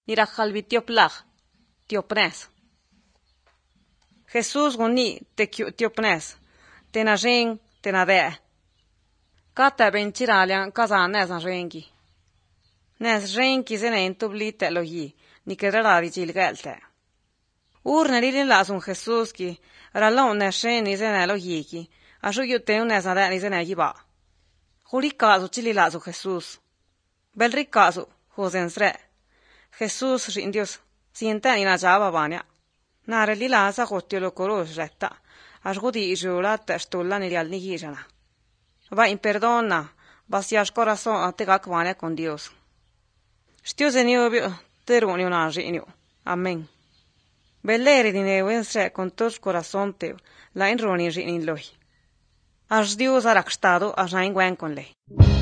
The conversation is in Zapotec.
nirajalvi tioplag, tiopnes. Jesús guni te tiopnes, tena ring, tena de. Kata benchiralian kazanes na ringi. Nes ringi senen tublite logi, ni kerradi chilgelte. Urne lilin lasun Jesús ki, rallon ne sheni sene logiki, asu yute unes na deni sene jiba. Jurikazu chililazu Jesús. Belrikazu, josensre. Jesús rindios, sienten ina java vania. Nare lilasa jotiolo koros retta, asgudi isola testulla nilial nigirana. Va in perdona, vasias corazon a tegakvania con Dios. Stios eniobio, teruni un anginio. Amen. Belleri dine wensre con tos corazon teo, la inroni in lohi. As Dios arakstado as na ingwen con lei.